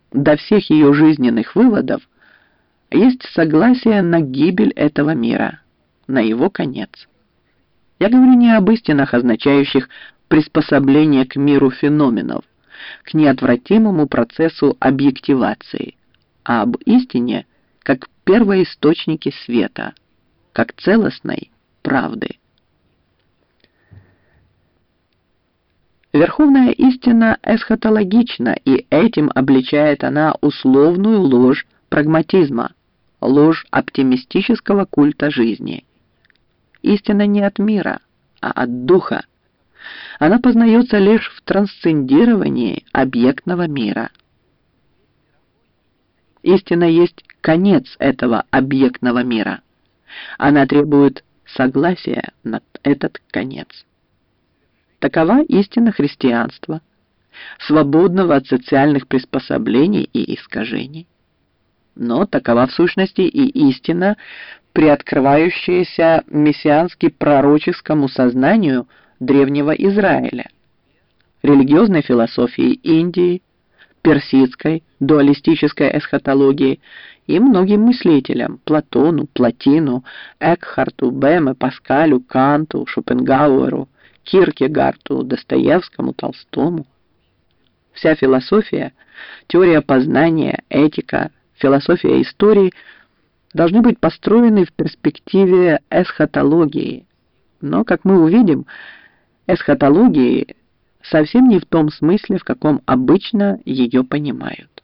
до всех ее жизненных выводов есть согласие на гибель этого мира, на его конец. Я говорю не об истинах, означающих приспособление к миру феноменов, к неотвратимому процессу объективации, а об истине как первоисточнике света, как целостной правды. Верховная истина эсхатологична, и этим обличает она условную ложь прагматизма, ложь оптимистического культа жизни. Истина не от мира, а от духа. Она познается лишь в трансцендировании объектного мира. Истина есть конец этого объектного мира. Она требует согласия на этот конец. Такова истина христианства, свободного от социальных приспособлений и искажений. Но такова в сущности и истина, приоткрывающаяся мессиански-пророческому сознанию древнего Израиля, религиозной философии Индии, персидской, дуалистической эсхатологии и многим мыслителям – Платону, Плотину, Экхарту, Бэме, Паскалю, Канту, Шопенгауэру, Киркегарту, Достоевскому, Толстому. Вся философия, теория познания, этика, философия истории должны быть построены в перспективе эсхатологии. Но, как мы увидим, эсхатологии совсем не в том смысле, в каком обычно ее понимают.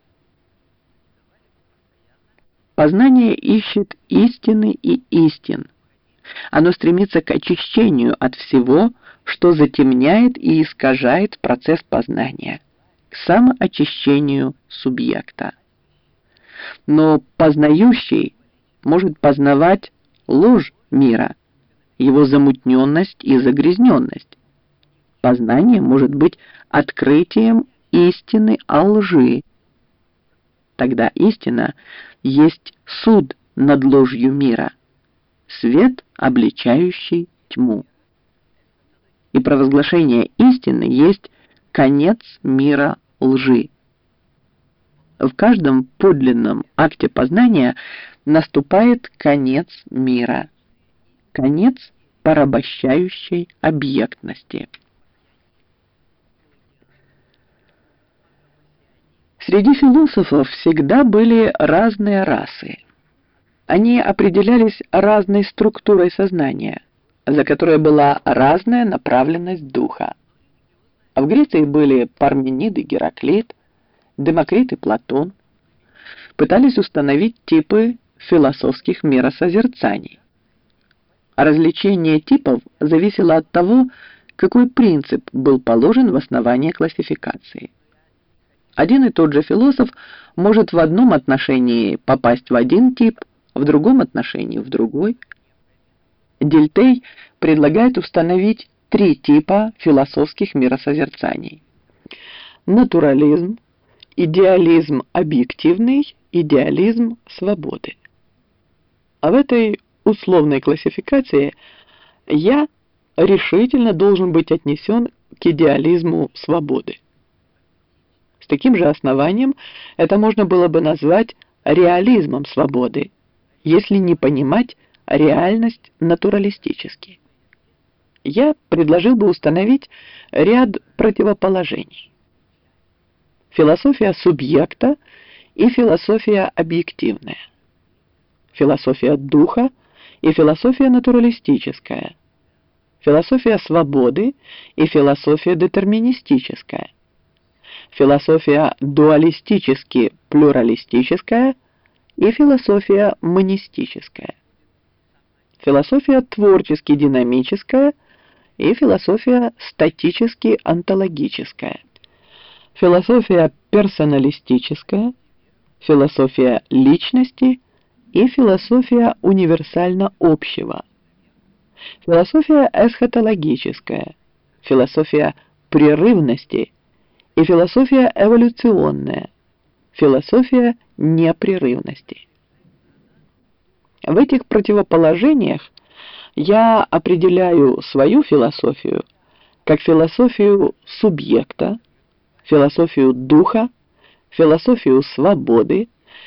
Познание ищет истины и истин. Оно стремится к очищению от всего, что затемняет и искажает процесс познания, к самоочищению субъекта. Но познающий может познавать ложь мира, его замутненность и загрязненность. Познание может быть открытием истины о лжи. Тогда истина есть суд над ложью мира, свет, обличающий тьму. И провозглашение истины есть конец мира лжи. В каждом подлинном акте познания наступает конец мира, конец порабощающей объектности. Среди философов всегда были разные расы. Они определялись разной структурой сознания, за которой была разная направленность духа. В Греции были Парменид и Гераклит, Демокрит и Платон. Пытались установить типы философских миросозерцаний. Различение типов зависело от того, какой принцип был положен в основание классификации. Один и тот же философ может в одном отношении попасть в один тип, в другом отношении в другой. Дельтей предлагает установить 3 типа философских миросозерцаний: натурализм, идеализм объективный, идеализм свободы. А в этой условной классификации я решительно должен быть отнесен к идеализму свободы. С таким же основанием это можно было бы назвать реализмом свободы, если не понимать реальность натуралистически. Я предложил бы установить ряд противоположений: философия субъекта и философия объективная, философия духа и философия натуралистическая, философия свободы и философия детерминистическая, философия дуалистически-плюралистическая и философия монистическая, философия творчески-динамическая и философия статически-онтологическая, философия персоналистическая, философия личности и философия универсально-общего, философия эсхатологическая, философия прерывности и философия эволюционная, философия непрерывности. В этих противоположениях я определяю свою философию как философию субъекта, философию духа, философию свободы,